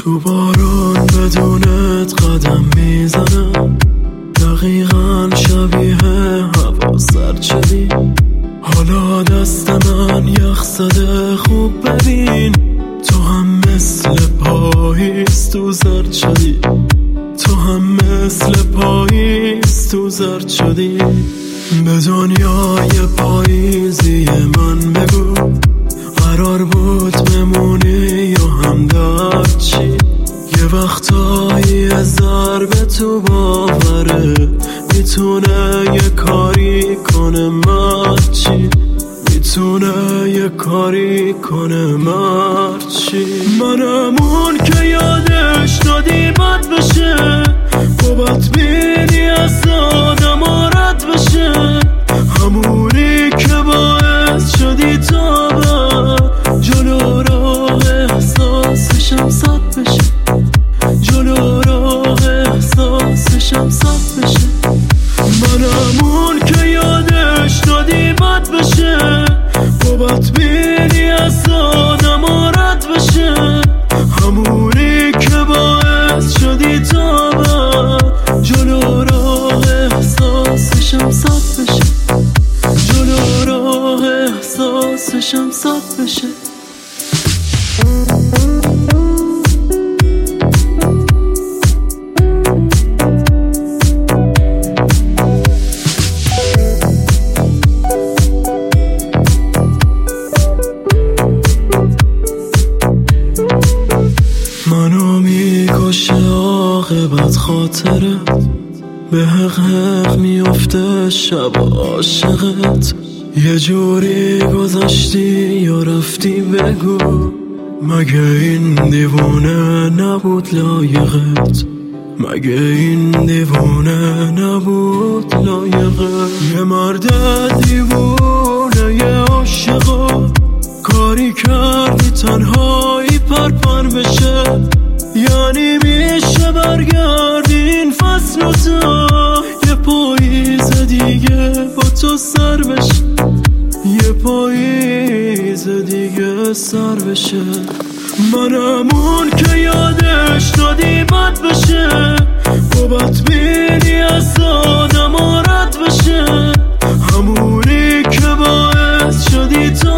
تو بارون بدونت قدم میزنم، دقیقا شبیه هوا سرد شدی. حالا دست من یخ زده خوب ببین، تو هم مثل پاییز تو زرد شدی. تو هم مثل پاییز تو زرد شدی. به دنیای پاییزی من بگو، قرار بود بمونی یا هم درد چی؟ یه وقتایی ضربه تو باوره، میتونه یه کاری کنه مرد چی؟ میتونه یه کاری کنه مرد چی؟ منم اون که یادش دادی بد بشه، بابت بینی از آدم رد بشه، همونی که باعث شدی تا جلو راه احساسشم صد بشه، جلو راه احساسشم صد بشه. منم اون که یادش دادی بد بشه، بابت بینی از آدم رد بشه، همونی که باعث شدی تا جلو راه احساسشم صد بشه، جلو راه احساسشم صد بشه. منو میکشه عاقبت خاطرت، به حق حق میفته شب عاشقت. یه جوری گذشتی یا رفتی بگو، مگه این دیوونه نبود لایقت؟ مگه این دیوونه نبود لایقت؟ یه مرد دیوونه یه عاشقا، کاری کردی تنهایی پرپر بشه. یعنی میشه برگردی این فصل و تا یه پاییز دیگه با تو سر بشه، یه پاییز دیگه سر بشه. منم اون که یادش دادی بد بشه، بابت بینی از آدم رد بشه، همونی که باعث شدی تا